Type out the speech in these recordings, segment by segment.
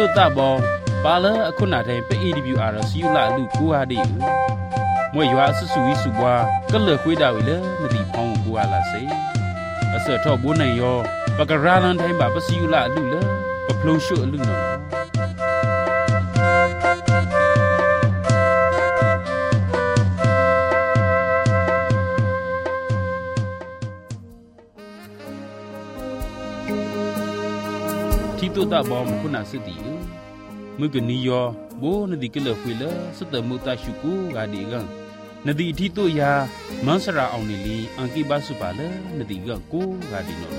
ตาบอปาเลอคุณาไทยไป AWR สิยุละลูกกูหาดิมวยยัวสุสุวิสุบวาก็เลือกคุยดาวอีเลนดีพองกูอาลาเซเสือทอบุญในยอปากราลันไทยแบบสิยุละลูเลปะพลงชั่วลูนอที่ตัวตาบอมคุณาสติมือกันนิยอโบนดีก็เลือกคุยเลสเตมุตาชุกูกาดีกังนดีที่ตัวยามันสระเอานิลีอังกีบาสุปาเลนดีกังกูกาดีโน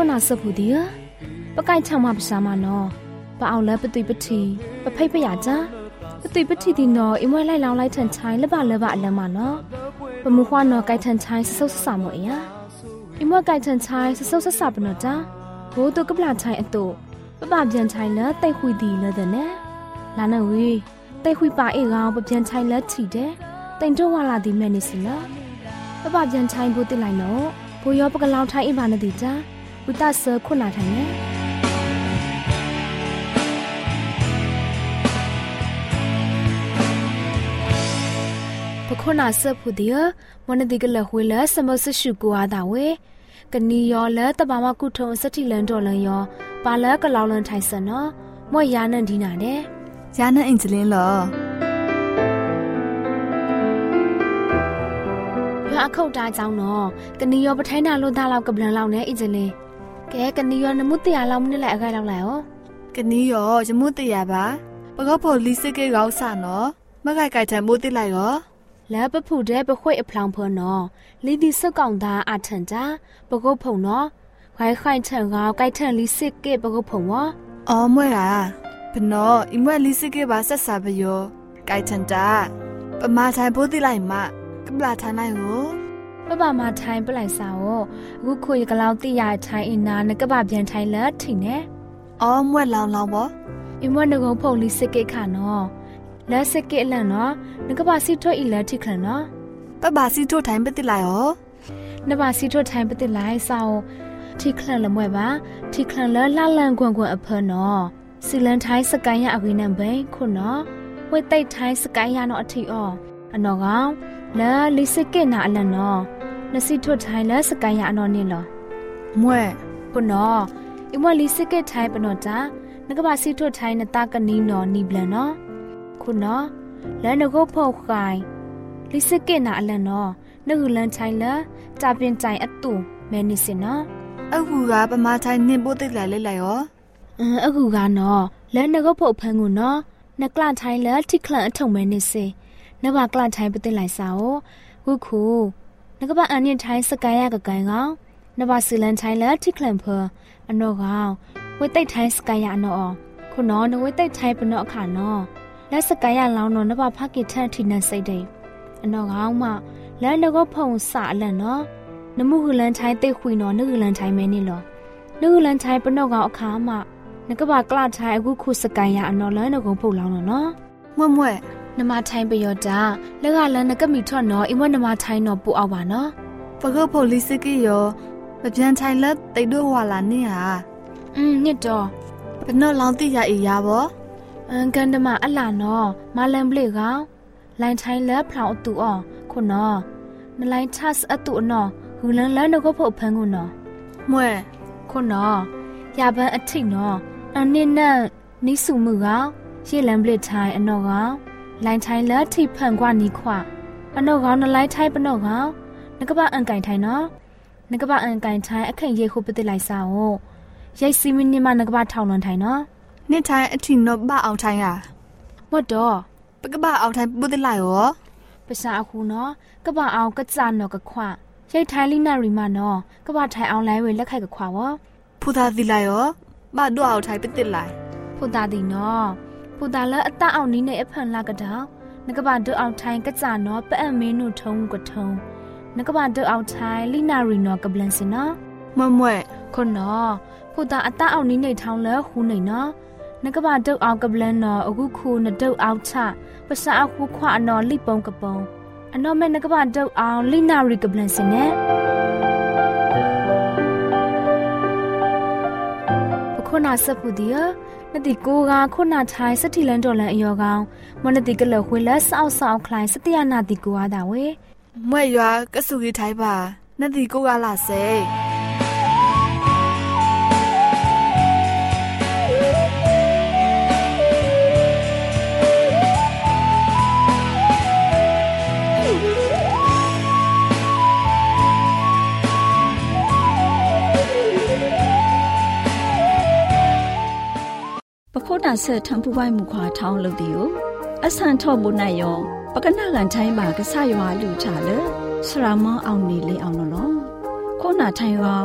ခွနာစဖူဒီပကိုက်ချမပစာမနောပအောင်လဲပတိပတိပဖိတ်ပရကြပတိပတိဒီနောအမွဲလိုက်လောင်းလိုက်ထန်ချိုင်းလဘလဘအလမနောပမှုခွာနောကိုက်ထန်ချိုင်းဆုပ်ဆာမောအယာအမွဲကိုက်ထန်ချိုင်းဆုပ်ဆာပနောတာဘိုးတုကပလာချိုင်းအတုပပပြန်ချိုင်းလဲတိတ်ခွီဒီလဲတဲ့နဲ့လာနဝေးတိတ်ခွီပါအေကောင်ပပြန်ချိုင်းလဲချီတဲ့တိန်တော့ဝလာဒီမဲနေစီလားပပပြန်ချိုင်းဖို့တိလိုက်နောဘိုးရောပကလောင်ထိုင်းအပါနတိတာဝိတဆာခုနာထိုင်နေပခုနာဆပ်ဖူဒီယမနတိကလဝေလစမဆရှုကွာတာဝေကနီယောလတဘာမကုထုံစတိလန်တော်လန်ယောပါလကလောင်လန်ထိုင်စနောမွေယာနန်ဒီနာတဲ့ယာနန်အင်ဂျလင်းလောရွာခုတ်တာကြောင့်နော်ကနီယောပထိုင်းနာလို့သားလောက်ကပလန်လောက်နဲ့အင်ဂျလင်းကဲကနီယောနမှုတရာလောက်မနစ်လိုက်အခိုက်လောက်လိုက်ဟောကနီယောရမှုတရာပါပကောဖို့လီစစ်ကေကောက်ဆာနော်မခိုက်ကြိုက်တယ်မိုးတိလိုက်ရောလဲပဖူတဲ့ပခွေအဖလောင်ဖော်နော်လီဒီစကောင်သားအထန်ကြပကုတ်ဖုံနော်ခိုင်ခိုင်ထန်ကောက်ကြိုက်ထန်လီစစ်ကေပကုတ်ဖုံဝအော်မွဲဟာဘနောအမွဲလီစစ်ကေပါဆက်စာပယောကြိုက်ထန်တာပမာဆိုင်ပိုးတိလိုက်မကပလာထားနိုင်ကိုပပမာထိုင်ပလိုက်စာ哦အခုခွေကလောက်တိရထိုင်အနာနကပပြန်ထိုင်လက်ထင်နေအော်မွဲလောင်လောင်ပေါ့အမွဲငုံဖုံလီစစ်ကေခါနော်လက်စကေလန်နော်နကပါစီထွတ်အီလက်ထိခလနော်ပပစီထွတ်ထိုင်ပတိလိုက်ရောနပါစီထွတ်ထိုင်ပတိလိုက်စာထိခလန်လမွဲပါထိခလန်လလလန်ကွန်ကွန်အဖနော်စီလန်ထိုင်စကိုင်းရအဝိနံဘိခုနော်ဝဲတိတ်ထိုင်စကိုင်းရနော်အထီအောအနော်ကောင်လဲလီစကေနာအလန်နော်နစီထွတ်ထိုင်လဲစကိုင်းရအနော်နေလောမွဲခုနော်အမွဲလီစကေထိုင်ပနော်တာနကပါစီထွတ်ထိုင်နတာကနီနော်နီဘလန်နော်ခုနော်လဲနကိုဖောက်ခိုင်လီစကေနာအလန်နော်နဂူလန်ချိုင်လာတာပင်တိုင်အတူမဲနေစင်နော်အခုကပမာထိုင်နင်ပို့တိလိုက်လိုက်ရောအခုကနော်လဲနကိုဖောက်ဖန်းကိုနော်နကလထိုင်လာထိခလန်အထုံမဲနေစေနဘာကလထိုင်ပတိလိုက်စာကိုခုနကဘာအန်ရင်ထိုင်စကိုင်းရကကိုင်းကောင်နဘာစီလန်ထိုင်လာထိခလန်ဖောအနော်ကောင်ဝိတိတ်ထိုင်စကိုင်းရအနော်ခုနော်နဝိတိတ်ထိုင်ပနော်အခါနော်လက်စကိုင်းရလောင်းတော့နဘာဖကိထန်ထိနေစိတ်တဲ့အနော်ကောင်မလဲနကိုဖုံစာအလန်နော်နမှုဟူလန်ထိုင်တိတ်ခွေနော်နဟူလန်ထိုင်မဲနေလောနဟူလန်ထိုင်ပနော်ကောင်အခါမနကဘာကလထိုင်အခုခုစကိုင်းရအနော်လဲနကုံဖုတ်လောင်းနော်မွဲနမထိုင်ပယောတာလက်ကလန်နကမီထွတ်နော်အမွဲနမထိုင်နော်ပူအောင်ပါနော်ပကုတ်ဖို့လီစစ်ကေရောမပြန်ထိုင်လက်တိတ်တို့ဝါလာနေဟာညစ်တော့ဘနောလောင်တိရအေးရပါကန်ဒမအလာနော်မလန်ပလေကောင်လိုင်ထိုင်လက်ဖလောင်အတူအောခုနော်နလိုင်ချတ်အတူနော်ဟူလန်လန်နကိုဖို့ဖန်းကိုနော်မွဲခုနော်ရပန်းအထိတ်နော်အနစ်နဲ့နီးစုမှုကောင်ရှေ့လန်ပလေထိုင်အနော်ကောင်လိုင်ထိုင်လက်ထိဖန်ကွာနီခွအနော်ကောင်နလိုင်ထိုင်ပနော်ကောင်နကပအန်ကင်ထိုင်နော်နကပအန်ကင်ထိုင်အခန့်ရိတ်ခုပတိလိုက်စာရိတ်စီမီနီမနကပထောင်လွန်ထိုင်နော်နှစ်ထိုင်အထီနောဘအောင်ထိုင်ရမတ်တော့ပကပအောင်ထိုင်ပုတိလိုက်ရောပစာအခုနော်ကပအောင်ကကြနော်ကခွရိတ်ထိုင်လိနာရီမနော်ကပထိုင်အောင်လိုင်းဝေလက်ခိုက်ကခွဝဖူသာသီလိုက်ရောမတော့အောင်ထိုင်ပတိလိုက်ဖူသာဒီနော်ဖူသာလက်အတအောင်နီးနေအဖန်လာကတောင်နကပဒုအောင်ထိုင်ကကြနော်ပအမင်းနုထုံကထုံနကပဒုအောင်ထိုင်လိနာရီနော်ကပလန်စင်နော်မွဲခုနော်ဖူသာအတအောင်နီးနေထောင်းလဲဟူနေနော်နကပဒုအောင်ကပလန်နော်အခုခုနဒုအောင်ချပစာအခုခွအနော်လိပုံကပုံအနော်မဲနကပဒုအောင်လိနာရီကပလန်စင်နဲ့ခုနာစပူဒီယနတိကိုကခုနာထိုင်စတိလန်တော်လန်အယောကောင်မနတိကလခွေလက်ဆောက်ဆောက်ခလိုင်းစတိယနာတိကိုအားတာဝေမွဲရွာကဆူကြီးထိုင်ပါနတိကိုကလာစေပခုတ်တာဆက်ထံပူပိုင်မူခွာထောင်းလို့ဒီကိုအဆန်ထော့ဖို့နိုင်ရောပကနာကန်ထိုင်းပါကဆရွာလူချလေစရမအောင်နေလေအောင်နော်ခုနာထိုင်ရော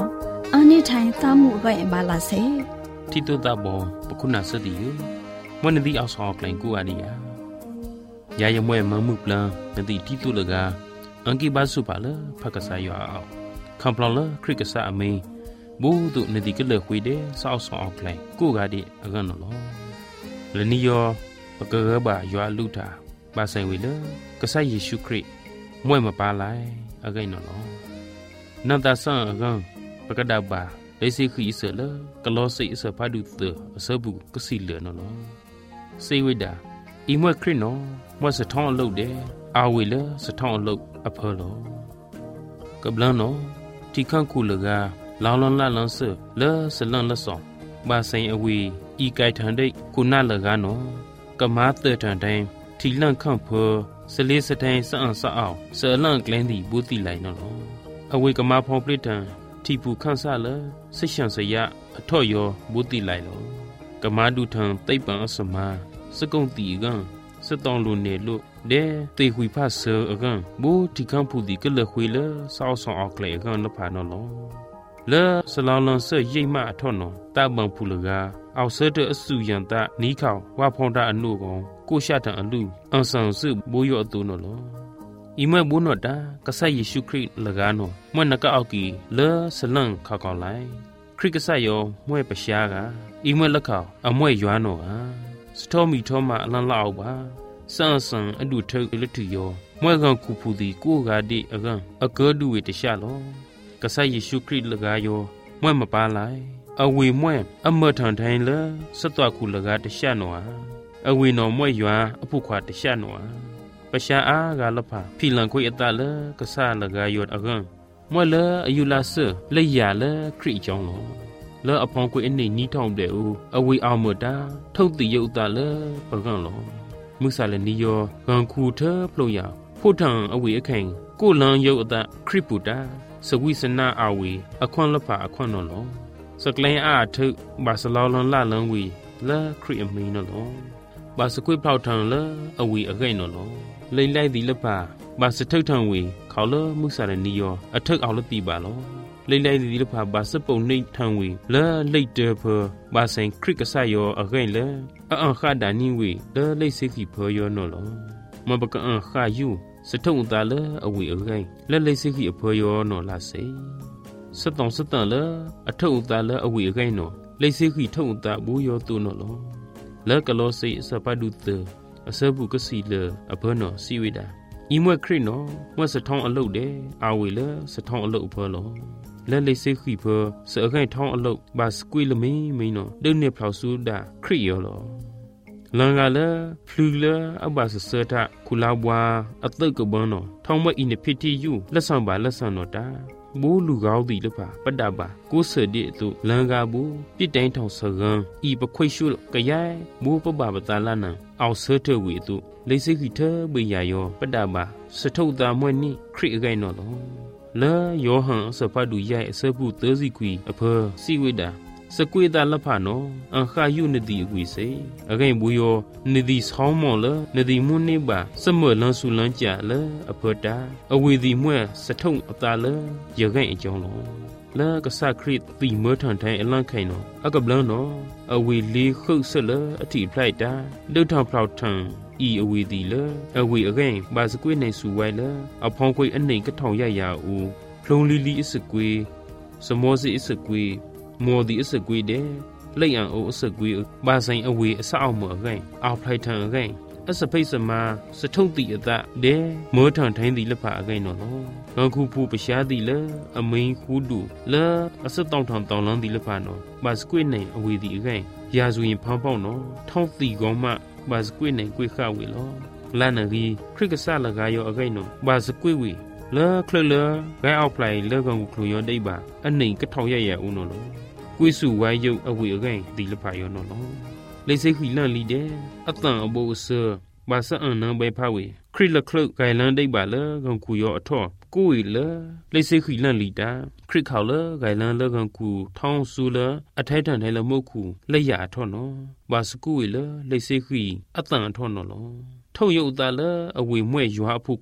อันนี้ไทยตามมูก็เอ็มบาลาเซที่ตัวตาบอปคุณนาสติอยู่วันนี้เอาสอบแกล้งกูอันนี้ยายมวยมามุกลานตีที่ตัวเลยกาอังกีบาสุภาเลพักษายเอาคำพลอเลคริกษาอเมบูตุนตีก็เลยคุยเดสาวสอบแกล้งกูกาดิอากันนอและนี่ยอปกเกบายอลูตาบาไซวิเลกษาเยซูคริมวยมาปาไลอากันนอนันตาสังอากันปกดาบาได้สิคืออิสระกลอสิอิสพาดุเตอเสบุกสิเหลือนอเซวิดาอีมวยครินอว่าสะท้อนโลกเดอาวิเลสะท้อนโลกอเพลกับลันนอที่ข้างคูลกาลาวลอนลาลันเซเลสลันละสองบาไซอวีอีไกทันได้คุณนาลกานอกะมาเตทันไดที่ลันข้างเพอสเลสไทสะอันสะอาวเสลันแกลนดีบุติไลนออเวกมาพอปริตันที่ผู้ข้างซาเลสิชันสยะอทอยอบุติไลโลกะมาดูทังไตปังอสมาสกุงตีกันสตองลุนเนลุเดเตหุยพาเซอกันบูที่ข้างผู้ดีก็เลยคุยเลสาวสองออกเลยกันละพานอลเลสลาวลันเซยิ่งมาทอนอตาบังผู้ลกาเอาเสดอสุยันตานีข่าวว่าพงดาอนุกองกูชาตังอนุอันสังสืบุยอตุนอลอีเมื่อบุญอดากษัตริย์เยซูคริสต์ละกานอเมื่อนักเอากีเลสลังขากอไลคริกษัตริย์ยอมวยปะชากาอีเมื่อละข่าวอมวยยวนอสทอมีทอมาลันลาวบาสังสังอดุเทออิลติโยมวยกันคูพูดีกูกาดิอกันอเกดูเวตชาโลกษัตริย์เยซูคริสต์ละกายอมวยมาปาไลอเวมวยอเมทันไทยเลสตวคูละกาตชาโนอเวนอมวยยวนอผู้ขวาตชาโนประชาอากาลพาพี่หลังคุยตาเลกษาละกายอดอกันมวยเลอายุลาเซเลยาเลคริจองโลเลอพองคุยในนี้ทองเดอูอเวอามดาทุกติยอุตาเลปะกันโลมุสาเลนิโยกังคูเธอพลอยาผู้ทางอเวอแข่งกูลังยอุตาคริปุตาสวิสนาอาเวอควันละพาอควันนโลสกเลอาทึบาสลาวลันลาลังวีและคริอมีนโลบาสกุยพลาวทางเลอเวอไกนโลเลยไล่ดีละพาบาสทึกทางวีเขาเลมุสาเลนิโยอทึกเอาละตีบาโลเลยไล่ดีละพาบาสปงในทางวีและเลยเดอเพอบาเซนคริกษายออไกเลอันขาดานิวีและเลยสิขีเพยอนโลมาบกอันขายูสะทงตาเลอวีอไกและเลยสิขีเพยอนลาเซสตองสตันเลอทงตาเลอวีอไกโนเลยสิขีทงตาบูยอตุนโลและกะโลเซสปาดุเตอเซบุกสีเลอเพโนซีวิดาอีมวยคริโนว่าสะท้องอโลเดอาเวเลสะท้องอโลเพโลและเลยสิขีเพอเสอไกท้องอโลบาสกุยละมีโนเดินเนพลาวซูดาคริโยโลลังกาเลพลูเลอบาสเซตาคุลาบวาอตึกบอนโนท้องว่าอินพิธียูละสังบาละสังโนตาบูลูกาวดีละปาปดาบากูเสดิตุลังกาบูปิดတိုင်းထောင်စကန်ဤပခွိရှုကယိုင်ဘူပပပတာလနံအောက်ဆထဝီတုလေစိခိထဘေယာယောပဒဘာစထုတာမွဲ့နိခရိအကိုင်နော်လောလဲယောဟန်စဖတ်ဒူယိုင်အစပုသစီကွီအဖစီဝိဒါสกุยตาละพาโนอันข้าอยู่นดีกุยเสอไกบุยอนดีสองมอละนดีมุนิบาเสมอลันสุลันจาละอเพดาอเวดีมวยสะทงอตาละยะไกอจองโลละกษาคริตตีเมทันไทอลันไข่โนอะกบลันโนอเวลีขุสละอติไพรตาเดทางพราวทังอีอเวดีละอเวอไกบาสกุยในสุไวละอพองกุยอันไหนก็ทองยายาอูพลงลีลีอิสกุยสมอสิอิสกุยมัวดีอสกุยเดเลยอังโออสกุยบาไซอเวอสาวมัวไงเอาไพรทังไงอสเปสมาสะทงติอตะเดมัวทังไทยดีละพาไงนอกังคูผู้ปชาดีละอเมงคูดูละอสตองทองตองลังดีละพานอบาสกุยในอเวดีไงยาซุยินพังป้องนอท้องตีกองมะบาสกุยในกุยข้าเวลอลานารีคริกษาละกายอไงนอบาสกุยเวละคลเลไกเอาไพรเลกังคลุยอได้บาอันไหนก็ทองยะอุนอกุยสู่ไว้ยกอเวอไงดีละพายอนอเลยสิขีลันลีเดอตังอโบเซบาสะอันนังใบพาเวคริละคลุไกลันได้บาเลกังคุยออทอกุยเลยสิขีลันลีดาคริเขาเลไกลันเลกังคูท้องสูเลอไททันไทละมคูเลยยาทอนอบาสกุยเลยสิขีอตังทอนอทอยอุตาเลอเวมวยยัวผู้กว่า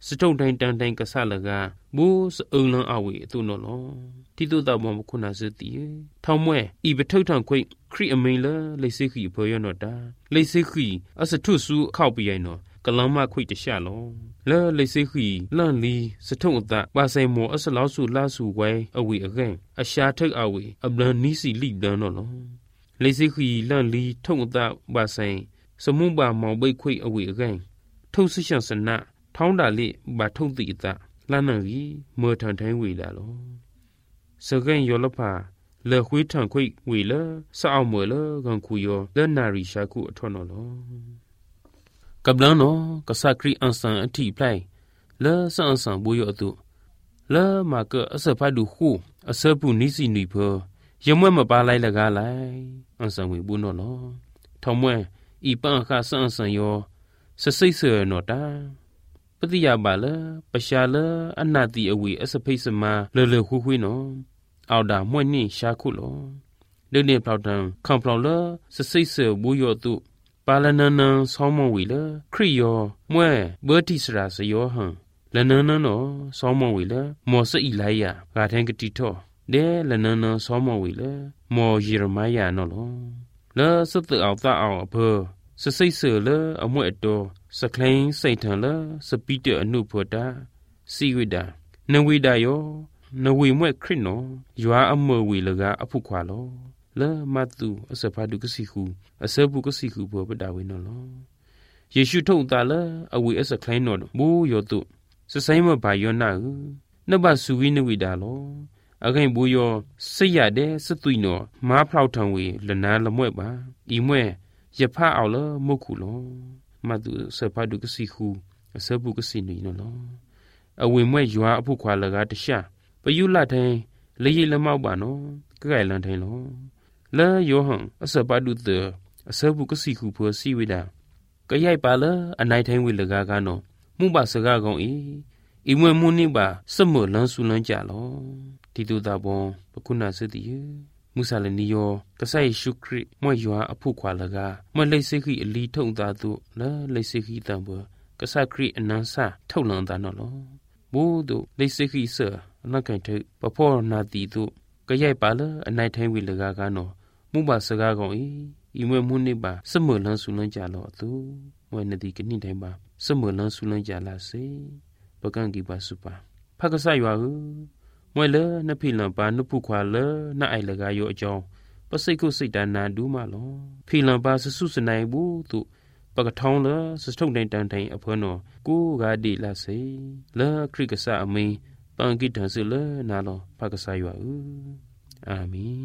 สะทงไทยตังไทยกษาละกาบูสะอึงลังอาเวตุนลอที่ตัวตาบอมคุณาสติทอมเวอีเบทุกทางคุยครีอเมลเลสิขีเพยนอดาเลสิขีอสทุสุเข้าไปยัยนอกะลังมาคุยจะชาลอเลสิขีลันลีสะทงตาบาไซโมอสลาวสุลาสุไวอเวอเกนอชาทึกอาเวอบลันนิสิลิบลันนอเลสิขีลันลีทงตาบาไซสมุบามองใบคุยอเวอเกนทุสิชันสนะท้องดาลิบาทุติตาลานังกีเมื่อทันทันวีดาลอสกันยอลพาเลคุยทังคุยวีเลสาวเมื่อเลกันคุยเลนาริชาคุทอนลอกับลังนอกษัตริย์อันสันอธิปไลเลสันสันบุยอตุเลมาเกอสภาดูคู่อสปุนิสินิเพอยมวยมาปาไลละกาไลอันสันวิบุนลอทอมเวอีปังคาสันสันยอสสิเสนอตาปฏิยาบาลปชาลอนาติอวีอสภิสมาเลคุคุยนอเอาดามวยนี่ชาคุลอเดเนพลาวดังคัมพลาวลสสิเสบุยอตุปาลนันนังสอมวีลคริยอมวยเบอร์ติสราสยอหังลนันนันอสอมวีลมอสอีไลยากาแทงกติทอเดลนันนังสอมวีลมอเยเรมายานอลอลสตเอาตาเอาอเพอสสิเสลอมวยอโตสคลงใส่ทันละสปีเตออนุพดาสีวิดานวิดายอนวิมวยครินโนยัวอเมวิลกาอภุควาโลละมาตุอสภาดุกสิคูอสบุกสิคูบปดาวินโลเยซูทงตาละอวิอสคลงโนบูยอตุสไซมบายอนาอุนบาสุวินวิดาโลအခိုင်ဘူယောစိတ်ရတဲ့စသွိနော်မားဖောက်ထံဝေလနာလမွဲ့ပါဤမွဲ့ရဖအောင်လမုတ်ခုလောမတုစဖာဒုကစီခုအစပုကစီနီနော်အဝေမွဲ့ရွာအဖို့ခွာလကားတခြားပယုလထိုင်လေရလမောက်ပါနော်ကြိုင်လန်ထိုင်လောလဲယောဟံအစပါဒုတအစပုကစီခုဖို့စီဝိဒါကြိုင်ပါလအနိုင်ထိုင်ဝေလကားကနော်မှုပါစကားကောင်ဤမွဲ့မှုနိပါစမလန်းဆူလန်းကြလောတီတူတာဘောပကုနာစတိမုဆာလနီယောကဆိုင်ရှုခရစ်မွေရွာအဖို့ခွာလကားမလိတ်စိခိအလီထုံသားသူလဲလိတ်စိခိတံဘောကဆခရစ်အနန်းဆာထုတ်လန်တာနော်လောဘူဒုလိတ်စိခိဆာအနကန်ထေပဖောနာတီသူကရိုက်ပါလအနိုင်ထိုင်းဝီလကားကနော်မှုပါစကားကောင်ဤမွေမှုနိပါစမလန်းဆူလန်းကြလောသူမွေနတိကနိတိုင်းပါစမလန်းဆူလန်းကြလာစေပကံကိပါစုပါဖကဆရွာဟုမွေလနဖိလံပါနုဖုခွာလနအိုင်လကားယောအကြောင်းပစိတ်ကုစိတ်တနာဒူးမလောဖိလံပါစစုစနိုင်ဘူးသူပကထောင်းလစထုံတိုင်တန်တိုင်အဖွနောကိုဂါဒီလာစေလခရိကဆာအမင်းပန်ကိတန်စလနာလောဖကဆာယောအာမင်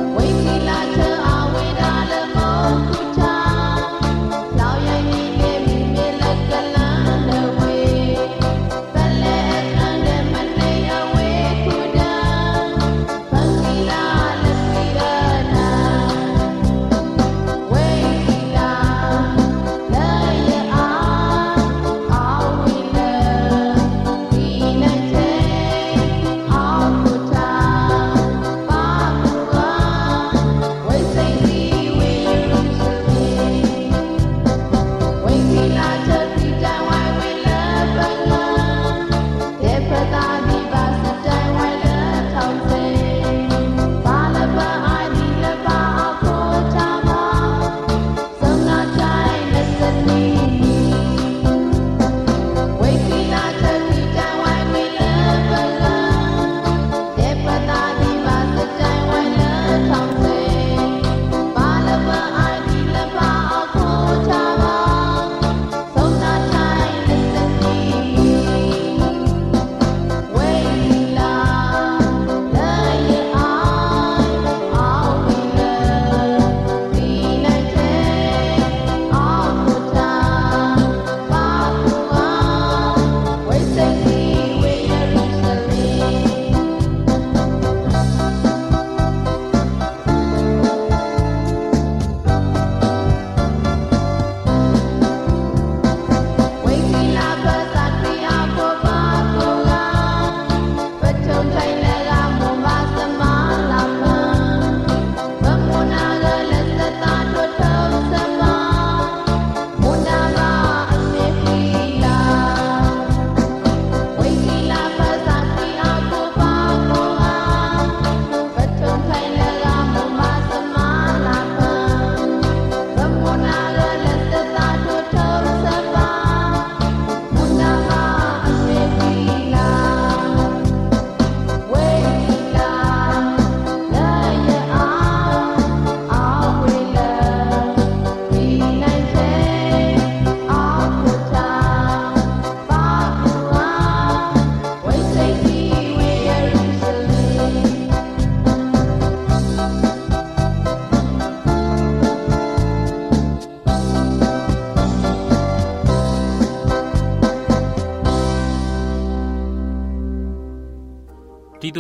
Hãy subscribe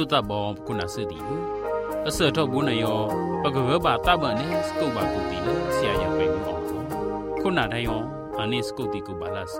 ตาบอคุณาสือดีเสือทบุนยอปะกะบะตาบันเนสกุบากุติเลเสียยังไปมอคุณาไดยออันนี้สกุติกุบาลาเซ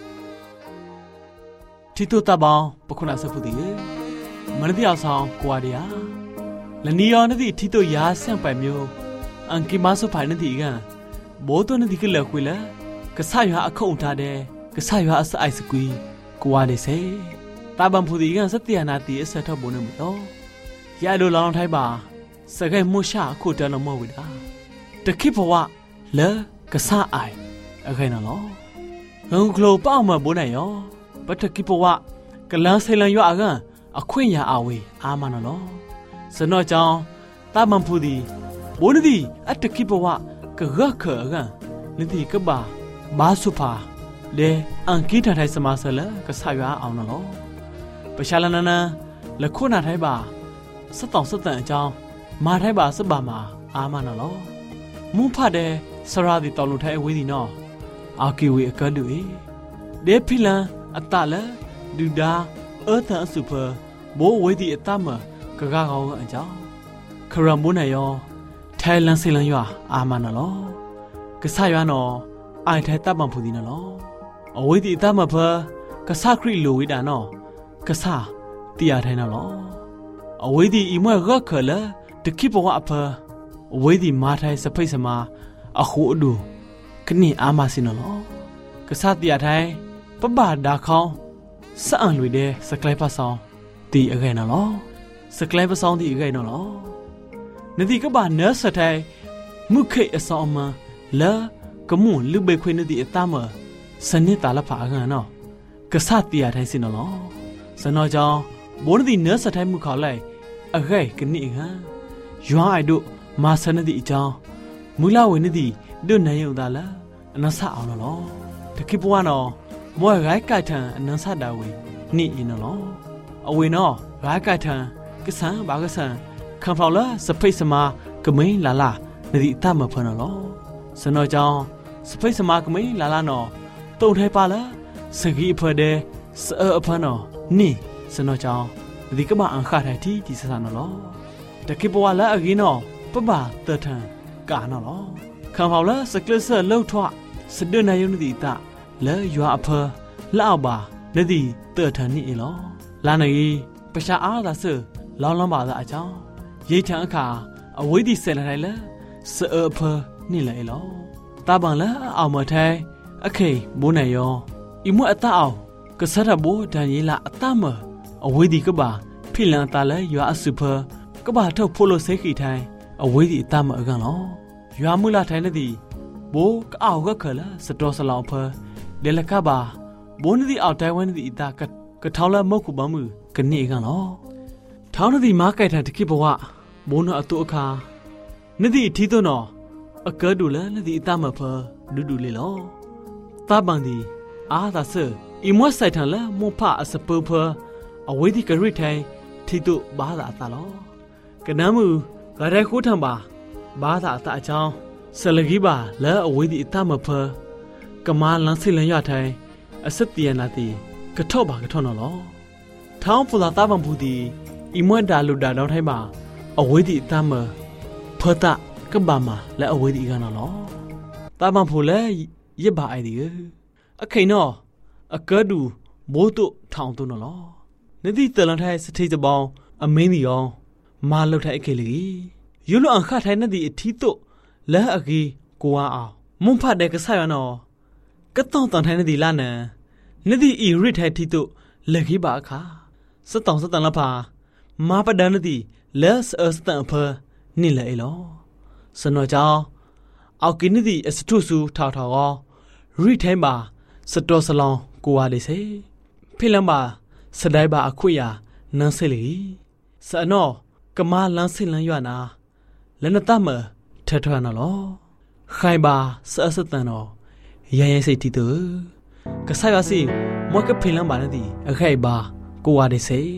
ที่ตัวตาบอปะคุณาสือพุติมันที่เอาซองกว่าเดียและนี่ยอนั่นที่ที่ตัวยาเสียงไปมิวอังกิมาสุภายนั่นที่กันโบตัวนั่นที่ก็เลิกคุยละก็สายอยู่อาคงท่าเดก็สายอยู่อาศัยสกุยกว่าเดเซตาบันพุติกันสัตยานาตีเสือทบุนมิโตยาดูลองไทยบ่าสกายมูชาคู่เดินมาวิดาตะคิดเพราะว่าเลกษาไออะไรน่ะล้อเฮงโคลป้ามาบุญไหนอ๋อปัตตะคิดเพราะว่ากำลังเซลังอยู่อ่ะกันอควิญญาอาเวอามาน่ะล้อสนอจองตามันพูดีบุญดีอัตะคิดเพราะว่ากะรักเขอกันนี่ดีก็บ่าบาสุภาเดอังกิทันไทยสมาเสลกษาอยู่เอาน่ะล้อประชาลนานะและคู่นาไทยบ่าสตองสตันเจ้ามาไทยบาสบามาอามานะลอมุพะเดสราดิตอลุไทยเวดีนออากิวีอกะดุเอเดพิลันอัตตะละดูดาทันสุเพอโบเวดีอัตตะมะกะกะกออันเจ้าครัมบุนายอไทยลันเซลันยออามานะลอกะสะยานอไอไทยตะบันพูดีนะลออเวดีอัตตะมะเพอกะสะคริโลวิดานอกะสะติยาไทยนะลอအဝေးဒီအမွဲရခလတခိဘဝအဖအဝေးဒီမာထိုင်စဖိတ်စမာအခုအဒူခနိအာမစင်နော်ကစားတရထိုင်ပပဒါခေါင်းစအံလွေတဲ့စကလိုက်ပဆောင်တီအခဲနော်စကလိုက်ပဆောင်တီအခဲနော်နတိကဘာနဆထိုင်မုခိအဆောင်မလာကမွန်လူဘေခွေနတိအတမစနိတာလဖာကန်နော်ကစားတရထိုင်စင်နော်စနော်ကြောင့်ဘိုးနတိနဆထိုင်မှုခေါ်လိုက်อะไรกันนี่ฮะย้อนไอ้ดูมาสนดีจังมุลาเวนี่ดีดูนายอุตาละอันนั้นสะเอาเนาะตะคิดว่าเนาะมวยไร้กายทันอันนั้นสะดาเวนี่อินเนาะเอาเวเนาะไร้กายทันก็สังบากสังคำพลาวละสเปซมาก็ไม่ลาลานดีตามมาเพิ่นเนาะสนอจังสเปซมาก็ไม่ลาลาเนาะตรงไทยปาละสกีเพอเดสเออเพิ่นเนาะนี่สนอจังဒီကဘာအန်ခါထိုင်တီဒီဆဆာနော်တကိဘဝလာအဂီနော်ပပတထန်ကာနော်ခံဖောက်လာစကလဆလှုပ်ထွစဒနယုန်ဒီတာလဲရွာအဖလောက်ပါနဒီတထန်နီလောလာနေပရှာအားသာဆလောင်းလောင်းပါသာအချောင်းရိတ်ထန်အခါအဝိဒီဆယ်လာတိုင်းလဲစအဖနီလဲလောတာပန်လဲအောင်မထိုင်အခေဘိုးနေယောဤမွအတအောင်ကဆရဘိုဒန်ရီလာအတမအဝေးဒီကဘာဖိလန်တာလဲရွာအစုဖကဘာထုတ်ဖို့လို့စိတ်ခိထိုင်အဝေးဒီအတမအကန်လောရွာမူလာထိုင်နေသည်ဘိုးကအောက်ကခလာစတော်စလောင်ဖလေလကဘာဘိုးနဒီအောက်တိုင်ဝန်းဒီအတာကထောင်းလာမုတ်ခုပမှုကနေကန်လောထောင်းနဒီမားကြိုက်ထန်တခိဘဝဘိုးနအတုအခါနဒီအထီးသွနော်အကဲဒူလဲနဒီအတမဖဒူဒူလေလောတာပန်ဒီအာသာဆအီမွတ်ဆိုင်ထန်လဲမောဖအစပူဖအဝေးဒီကရိထိုင်ထီတုဘာသာအတာလောကနမှုဂရဲခိုးထံပါဘာသာအတာအချောင်းဆလဂီပါလဲအဝေးဒီအတမဖကမာလန်စီလန်ရထိုင်အစတျယနာတိကထော့ပါကထော့နော်လောထောင်းဖူလာတာဘံဘူးဒီအီမွတ်ဒါလူဒါတော့ထိုင်ပါအဝေးဒီအတမဖတ်တာကဘာမလဲအဝေးဒီကနော်လောတာဘံဖူလဲရစ်ပါအိုင်ဒီအခိန်နော်အကဲဒူမိုးတုထောင်းတုနော်လောနတိတလန်ထိုင်စတိတပေါင်းအမင်းဒီယောမာလုတ်ထိုင်အခေလီယူလန်ခထိုင်နဒီအထီတုလဲအကီကိုဝါအောင်မွန်ဖတ်တဲ့ကဆာရနော်ကတောင်းတန်ထိုင်နဒီလာနန်နဒီအီရစ်ထိုင်ထီတုလက်ခိပါအခါစတောင်းစတန်လဖာမာပဒန်နဒီလဲစအစတန်ဖနိလဲလောစနောကြောင့်အောက်ကိနဒီအစထုစုထောက်ထောက်ရောရိထိုင်ပါစတော်စလောင်ကိုဝါလေးစေဖိလန်ပါစဒိုင်ဘာအခွေယာနန်းစလီစနောကမာလန်းစလန်ယွာနာလနတမထထရနော်လောခိုင်ပါစအစတန်နော်ရရစိတ်တီတူကဆာရစီမွကဖိလန်ပါနဒီအခိုင်ပါကိုဝါဒီစေ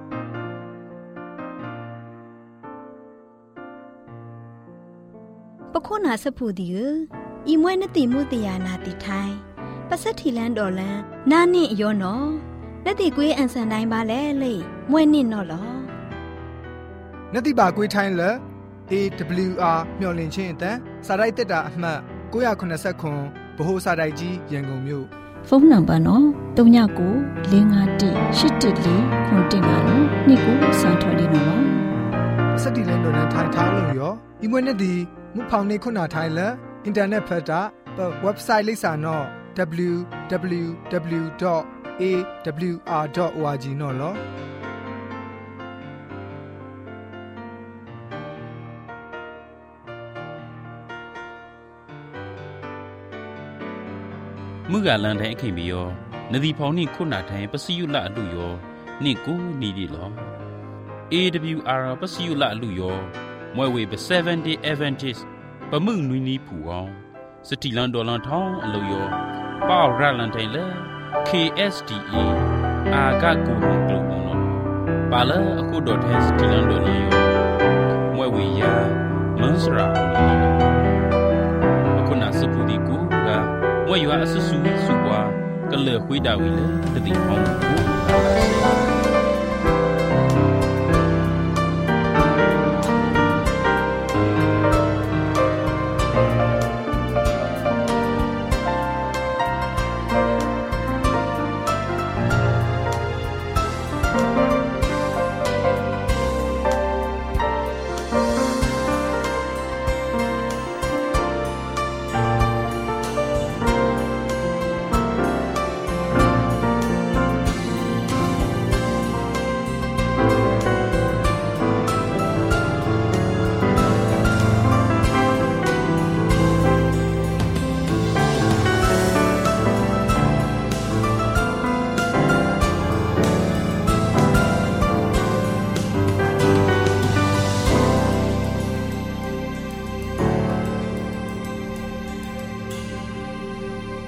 ပะโคนาสะพูดิอีมวยนติมุติยานาติไทยปัสสถิแลนดอลันนานี่ยอนอและติกวยอันสันไดบาแลเลยมวยนี่นอลอနတိပါကွေးထိုင်းလက် AWR မျော်လင့်ခြင်းအတန်းစာရိုက်တက်တာအမှတ်989ဗဟိုစာရိုက်ကြီးရန်ကုန်မြို့ဖုန်းနံပါတ်နော်39 651 814 9နော်နေ့ကိုစံထွက်နေနော်စက်တီလန်ဒေါ်လန်ထိုင်းထားလို့ရောဒီမွေးနေ့ဒီမူဖောင်နေခုနာထိုင်းလက်အင်တာနက်ဖတ်တာ website လိပ်စာနော် www.awr.org နော်လောမှုကလန်တဲ့အခင်ပြီးရောနဒီဖောင်နိခုနာထိုင်ပစီယုလအလူရောနိကိုနီဒီလော AWR ပစီယုလအလူရောမွဲဝေပ7 day Adventist ပမှုနွီနီဖူအောင်စတီလန်ဒေါ်လန်ထောင်းအလူရောပေါရလန်တိုင်လေ KSDA အာဂကူဟောကလုနောပါလအခုဒေါ်ထဲစတီလန်ဒေါ်လန်ရောမွဲဝေယာမန်စရာအခုနာစပူဒီကူကမွေရွာအဆဆူစုပွားကလေခွေးတာဝီလေတတိဟောင်းကို